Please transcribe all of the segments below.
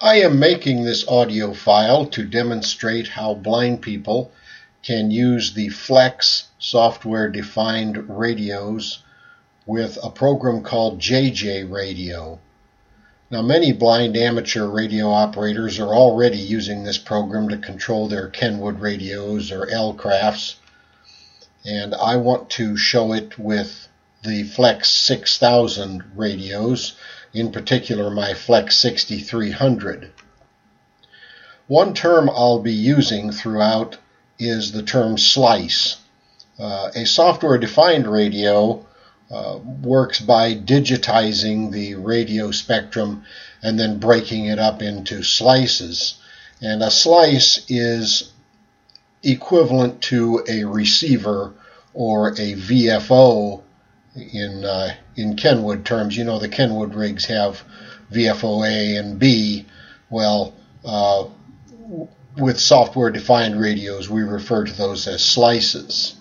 I am making this audio file to demonstrate how blind people can use the Flex software-defined radios with a program called JJ Radio. Now, many blind amateur radio operators are already using this program to control their Kenwood radios or L-Crafts, and I want to show it with the Flex 6000 radios, in particular my Flex 6300. One term I'll be using throughout is the term slice. A software-defined radio works by digitizing the radio spectrum and then breaking it up into slices. And a slice is equivalent to a receiver or a VFO in Kenwood terms. You know, the Kenwood rigs have VFO A and B. Well, with software-defined radios, we refer to those as slices.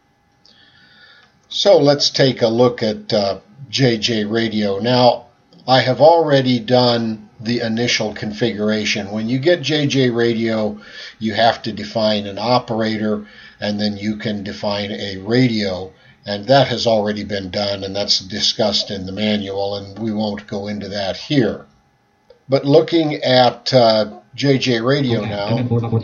So let's take a look at JJ Radio. Now, I have already done the initial configuration. When you get JJ Radio, you have to define an operator, and then you can define a radio. And that has already been done, and that's discussed in the manual, and we won't go into that here. But looking at JJ Radio now,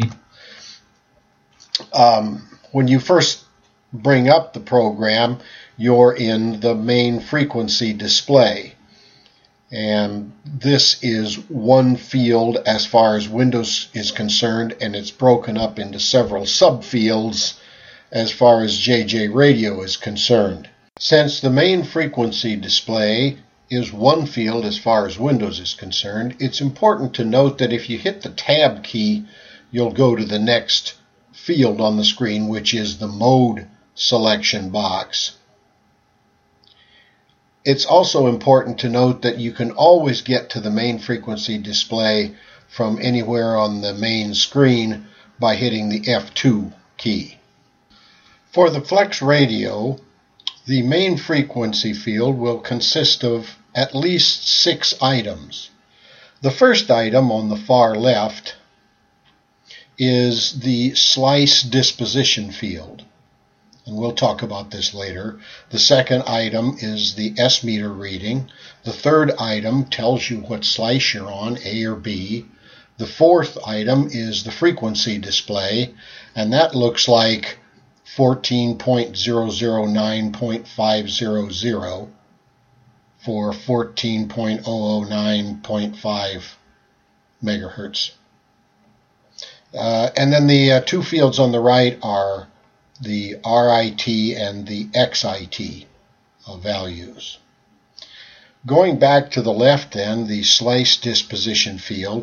when you first bring up the program, you're in the main frequency display. And this is one field as far as Windows is concerned, and it's broken up into several subfields as far as JJ Radio is concerned. Since the main frequency display is one field as far as Windows is concerned, it's important to note that if you hit the Tab key, you'll go to the next field on the screen, which is the mode selection box. It's also important to note that you can always get to the main frequency display from anywhere on the main screen by hitting the F2 key. For the Flex radio, the main frequency field will consist of at least 6 items. The first item on the far left is the slice disposition field, and we'll talk about this later. The second item is the S-meter reading. The third item tells you what slice you're on, A or B. The fourth item is the frequency display, and that looks like 14.009.500 for 14.009.5 megahertz. And then the two fields on the right are the RIT and the XIT values. Going back to the left then, the slice disposition field.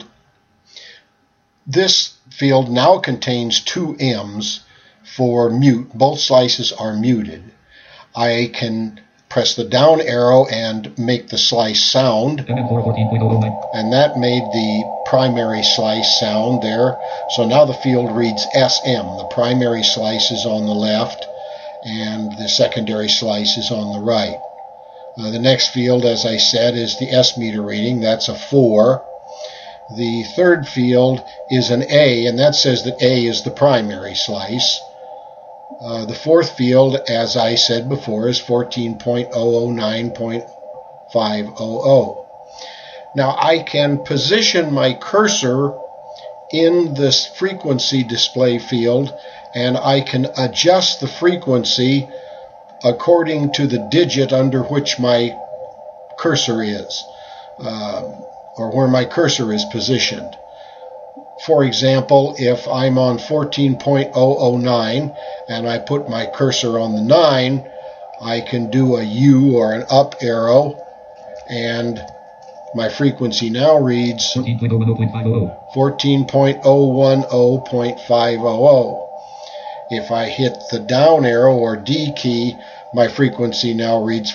This field now contains 2 M's for mute. Both slices are muted. I can press the down arrow and make the slice sound, and that made the primary slice sound there. So now the field reads SM. The primary slice is on the left and the secondary slice is on the right. The next field, as I said, is the S-meter reading. That's a 4. The third field is an A, and that says that A is the primary slice. The fourth field, as I said before, is 14.009.500. Now I can position my cursor in this frequency display field, and I can adjust the frequency according to the digit under which my cursor is, or where my cursor is positioned. For example, if I'm on 14.009 and I put my cursor on the 9, I can do a U or an up arrow, and my frequency now reads 14.010.500. If I hit the down arrow or D key, my frequency now reads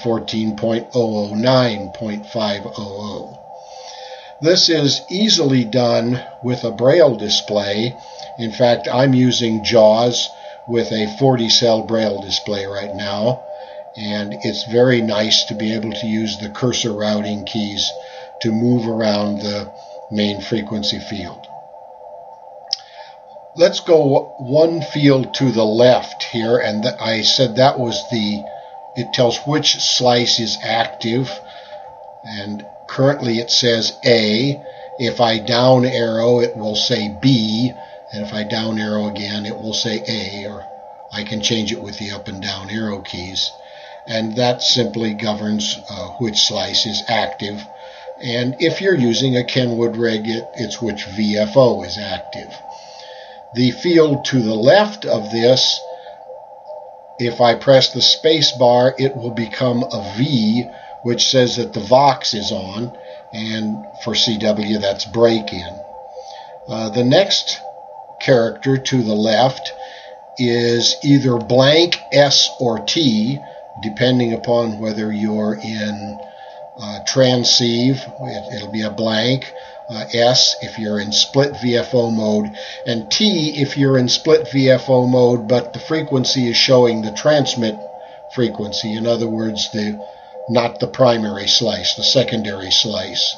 14.009.500. This is easily done with a Braille display. In fact, I'm using JAWS with a 40-cell Braille display right now, and it's very nice to be able to use the cursor routing keys to move around the main frequency field. Let's go one field to the left here, and I said that was it tells which slice is active, and currently it says A. If I down arrow, it will say B, and if I down arrow again, it will say A, or I can change it with the up and down arrow keys. And that simply governs which slice is active. And if you're using a Kenwood rig, it's which VFO is active. The field to the left of this, if I press the space bar, it will become a V, which says that the Vox is on, and for CW, that's break-in. The next character to the left is either blank S or T, depending upon whether you're in transceive. It'll be a blank. S if you're in split VFO mode, and T if you're in split VFO mode, but the frequency is showing the transmit frequency. In other words, not the primary slice, the secondary slice.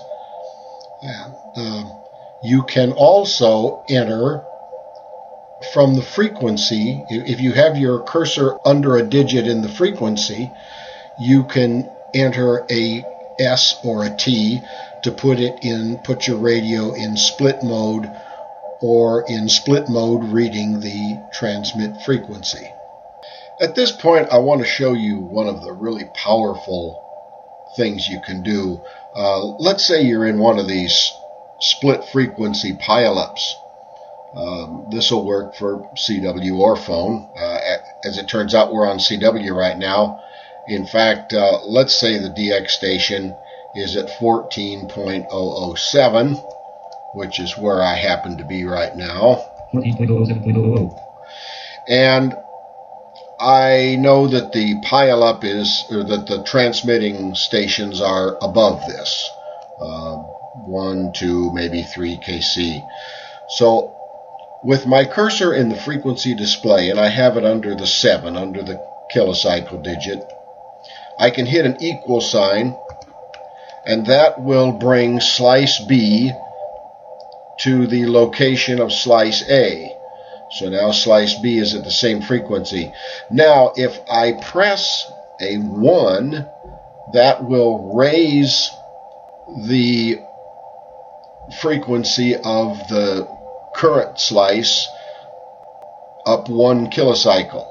You can also enter from the frequency. If you have your cursor under a digit in the frequency, you can enter a S or a T to put your radio in split mode, or in split mode reading the transmit frequency. At this point, I want to show you one of the really powerful things you can do. Let's say you're in one of these split frequency pileups. This will work for CW or phone. As it turns out, we're on CW right now. In fact, let's say the DX station is at 14.007, which is where I happen to be right now. 14.007.000. And I know that the pileup that the transmitting stations are above this. 1, 2, maybe 3 kc. So with my cursor in the frequency display, and I have it under the 7, under the kilocycle digit, I can hit an equal sign, and that will bring slice B to the location of slice A. So now slice B is at the same frequency. Now, if I press a 1, that will raise the frequency of the current slice up 1 kilocycle.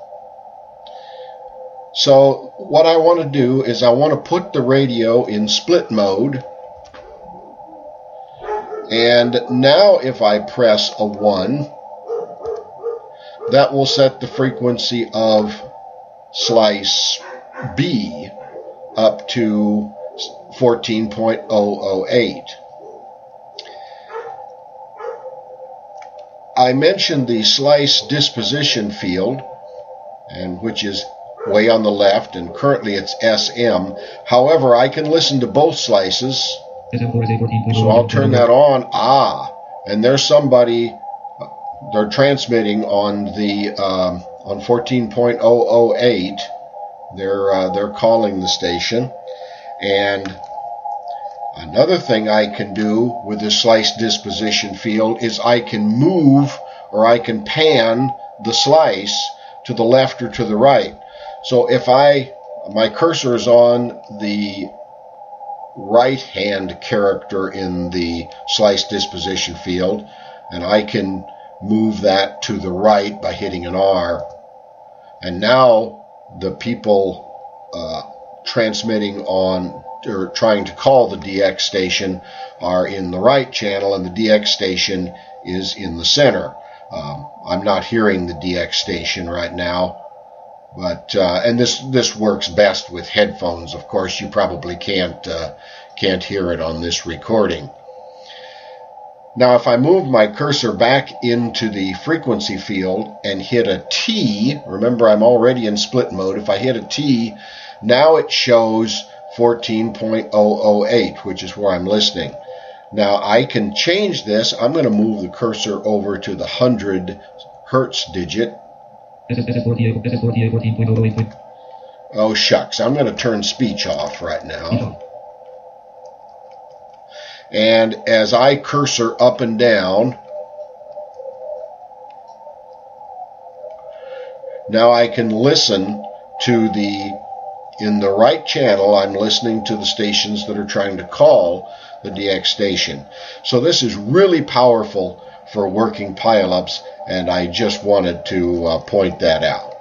So what I want to do is I want to put the radio in split mode, and now if I press a 1, that will set the frequency of slice B up to 14.008. I mentioned the slice disposition field, and which is way on the left, and currently it's SM. However, I can listen to both slices, so I'll turn that on. And there's somebody, they're transmitting on the on 14.008. They're calling the station. And another thing I can do with the slice disposition field is I can move, or I can pan the slice to the left or to the right. So if my cursor is on the right-hand character in the slice disposition field, and I can move that to the right by hitting an R. And now the people transmitting on, or trying to call the DX station, are in the right channel, and the DX station is in the center. I'm not hearing the DX station right now. But and this works best with headphones. Of course, you probably can't hear it on this recording. Now, if I move my cursor back into the frequency field and hit a T, remember I'm already in split mode. If I hit a T, now it shows 14.008, which is where I'm listening. Now I can change this. I'm going to move the cursor over to the 100 hertz digit. Oh shucks, I'm going to turn speech off right now. And as I cursor up and down, now I can listen to in the right channel, I'm listening to the stations that are trying to call the DX station. So this is really powerful for working pileups, and I just wanted to point that out.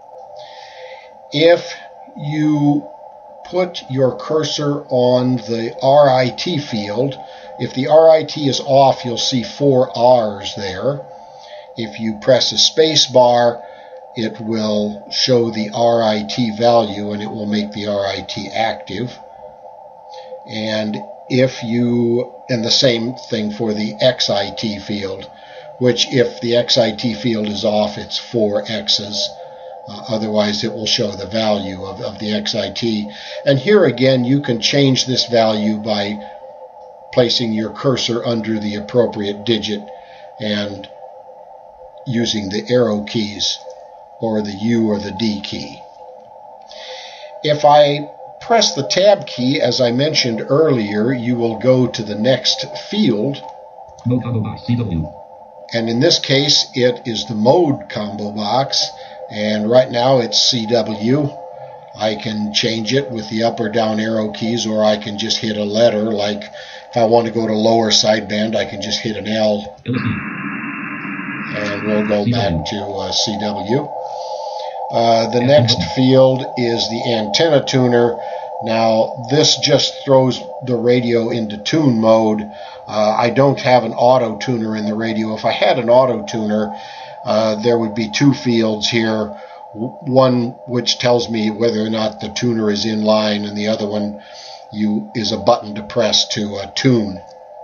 If you put your cursor on the RIT field, if the RIT is off, you'll see 4 R's there. If you press a space bar, it will show the RIT value and it will make the RIT active. And the same thing for the XIT field, which if the XIT field is off, it's 4 X's. Otherwise, it will show the value of the XIT. And here again, you can change this value by placing your cursor under the appropriate digit and using the arrow keys, or the U or the D key. If I press the Tab key, as I mentioned earlier, you will go to the next field. Mode combo box, CW. And in this case, it is the mode combo box. And right now it's CW. I can change it with the up or down arrow keys, or I can just hit a letter. Like if I want to go to lower sideband, I can just hit an L. LSD. And we'll go back to CW. The next field is the antenna tuner. Now this just throws the radio into tune mode. I don't have an auto tuner in the radio. If I had an auto tuner, there would be 2 fields here. One which tells me whether or not the tuner is in line, and the other one is a button to press to tune.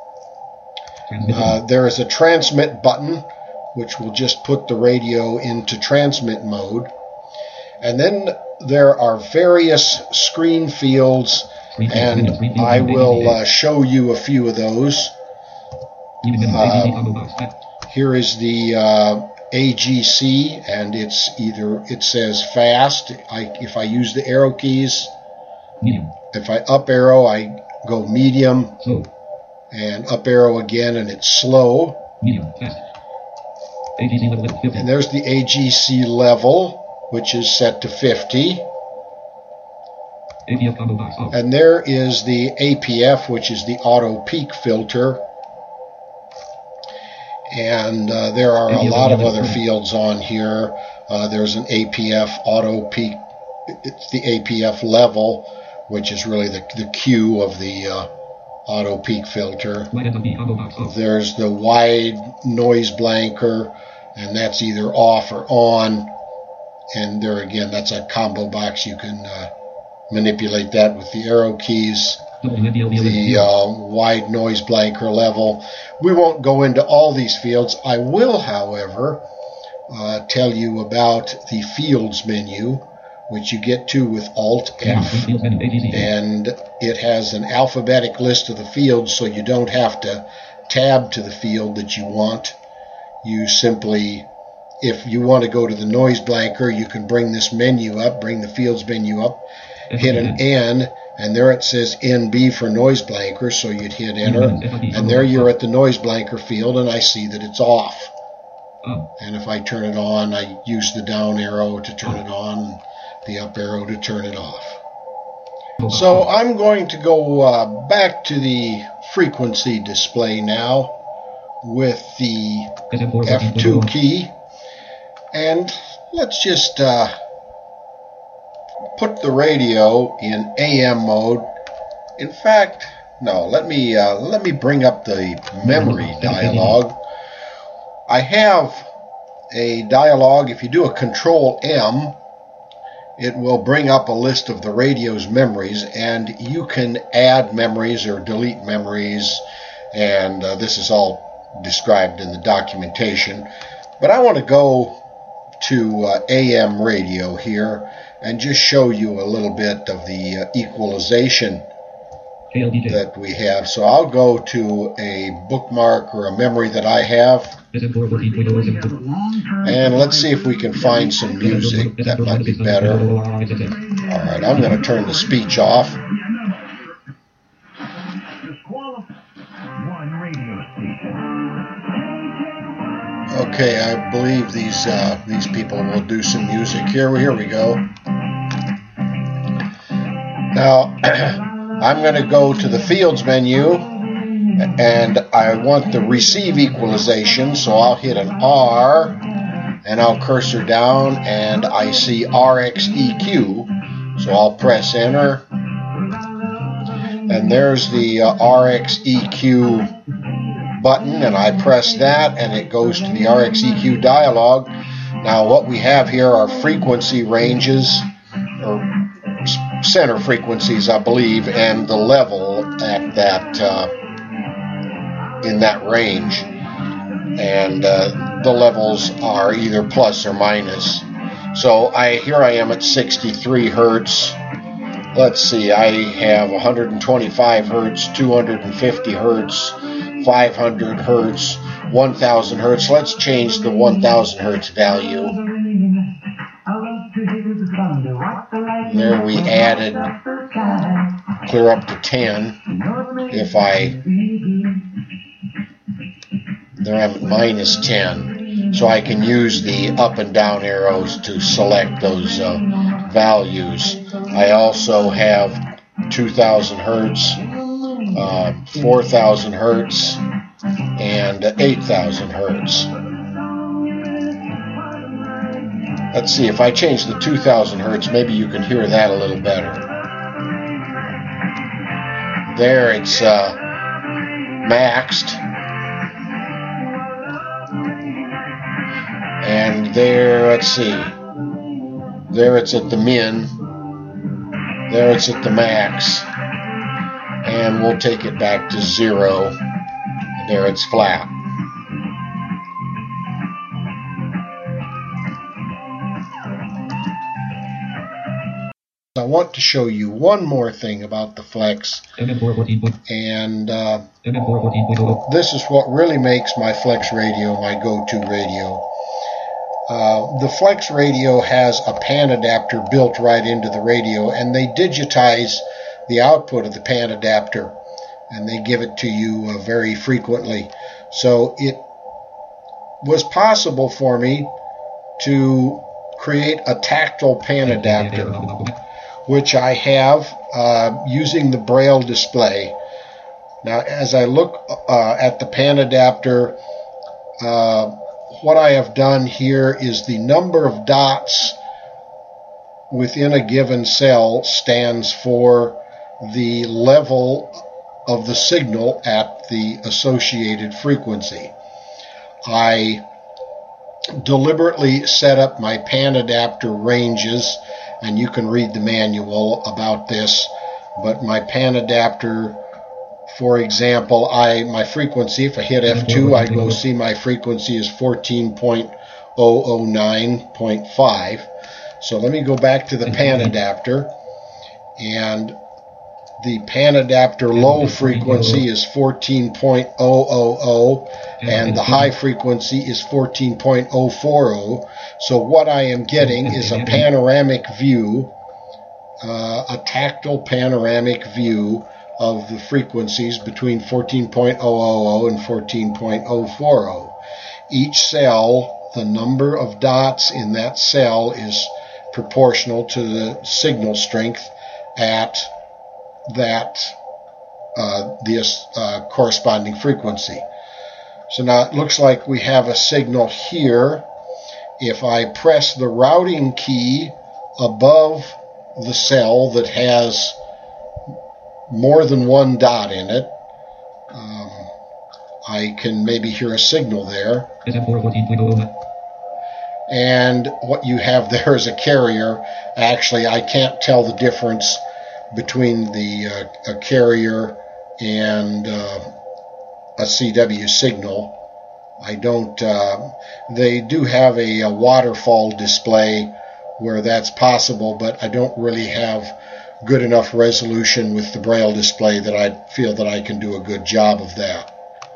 There is a transmit button, which will just put the radio into transmit mode. And then there are various screen fields, and I will show you a few of those. Here is the AGC, and it says fast. If I use the arrow keys, Medium. If I up arrow, I go medium, Slow. and up arrow again, and it's slow. Medium. Fast. AGC level 50. And there's the AGC level, which is set to 50. APF combo box off. And there is the APF, which is the auto peak filter. And there are a lot of other fields on here. There's an APF auto peak. It's the APF level, which is really the Q of the auto peak filter. There's the wide noise blanker, and that's either off or on. And there again, that's a combo box. You can manipulate that with the arrow keys. The wide noise blanker level. We won't go into all these fields. I will, however, tell you about the fields menu, which you get to with Alt-F. And it has an alphabetic list of the fields, so you don't have to tab to the field that you want. You simply, if you want to go to the noise blanker, you can bring this menu up, bring the fields menu up, hit an N, and there it says NB for noise blanker, so you'd hit enter, and there you're at the noise blanker field, and I see that it's off. And if I turn it on, I use the down arrow to turn it on, the up arrow to turn it off. So I'm going to go back to the frequency display now with the F2 key, and let's just put the radio in AM mode. In fact, no, let me bring up the memory dialog. I have a dialog. If you do a Control M, it will bring up a list of the radio's memories, and you can add memories or delete memories, and this is all described in the documentation. But I want to go to AM radio here and just show you a little bit of the equalization that we have. So I'll go to a bookmark or a memory that I have, and let's see if we can find some music. That might be better. Alright, I'm going to turn the speech off. Okay, I believe these people will do some music here. Here we go. Now, I'm going to go to the Fields menu, and I want the receive equalization, so I'll hit an R, and I'll cursor down, and I see RxEQ, so I'll press enter, and there's the RxEQ button, and I press that, and it goes to the RxEQ dialog. Now, what we have here are frequency ranges, or center frequencies, I believe, and the level at that in that range, and the levels are either plus or minus. So here I am at 63 hertz. Let's see, I have 125 hertz, 250 hertz, 500 hertz, 1000 hertz. Let's change the 1000 hertz value. There we added clear up to 10. If there I'm at minus 10. So I can use the up and down arrows to select those values. I also have 2000 hertz, 4000 hertz, and 8000 hertz. Let's see, if I change the 2000 hertz, maybe you can hear that a little better. There it's maxed. And there, let's see, there it's at the min, there it's at the max, and we'll take it back to 0. There it's flat. I want to show you one more thing about the Flex, and this is what really makes my Flex radio my go-to radio. The Flex radio has a pan adapter built right into the radio, and they digitize the output of the pan adapter, and they give it to you very frequently. So it was possible for me to create a tactile pan adapter, which I have using the Braille display. Now, as I look at the pan adapter, what I have done here is the number of dots within a given cell stands for the level of the signal at the associated frequency. I deliberately set up my pan adapter ranges, and you can read the manual about this, but my pan adapter, for example, my frequency, if I hit F2, I go see my frequency is 14.009.5. So let me go back to the pan adapter, and the pan adapter low frequency is 14.000, and the high frequency is 14.040. So what I am getting is a panoramic view, a tactile panoramic view of the frequencies between 14.000 and 14.040. Each cell, the number of dots in that cell is proportional to the signal strength at that corresponding frequency. So now it looks like we have a signal here. If I press the routing key above the cell that has more than one dot in it, I can maybe hear a signal there. And what you have there is a carrier. Actually, I can't tell the difference between a carrier and a CW signal. I don't. They do have a waterfall display where that's possible, but I don't really have good enough resolution with the Braille display that I feel that I can do a good job of that.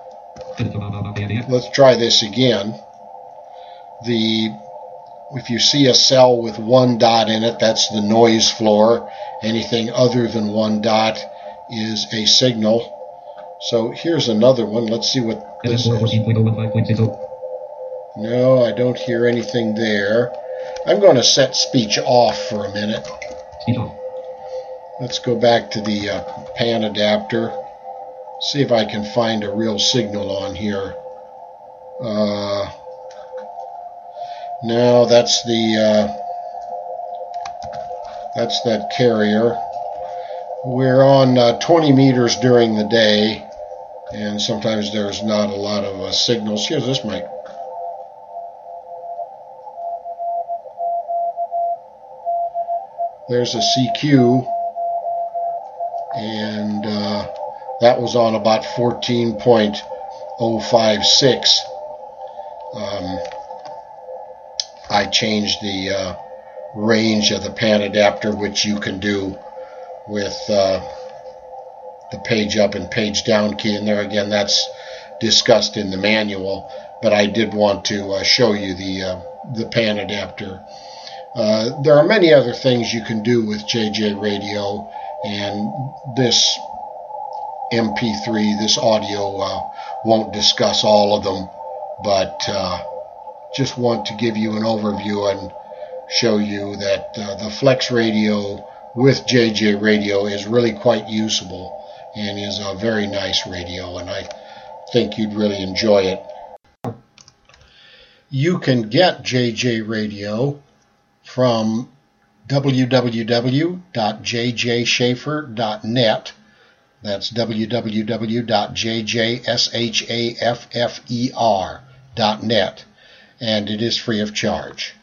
Let's try this again. If you see a cell with one dot in it, that's the noise floor. Anything other than one dot is a signal. So here's another one. Let's see what this is. No, I don't hear anything there. I'm going to set speech off for a minute. Speech off. Let's go back to the pan adapter. See if I can find a real signal on here. No, that's that carrier. We're on 20 meters during the day, and sometimes there's not a lot of signals. Here's this mic. There's a CQ, and that was on about 14.056. I changed the range of the pan adapter, which you can do with the page up and page down key. And there again, that's discussed in the manual, but I did want to show you the pan adapter. There are many other things you can do with JJ Radio, and this MP3, this audio, won't discuss all of them, but just want to give you an overview and show you that the Flex Radio with JJ Radio is really quite usable and is a very nice radio, and I think you'd really enjoy it. You can get JJ Radio from www.jjschaeffer.net. That's www.jjschaeffer.net, and it is free of charge.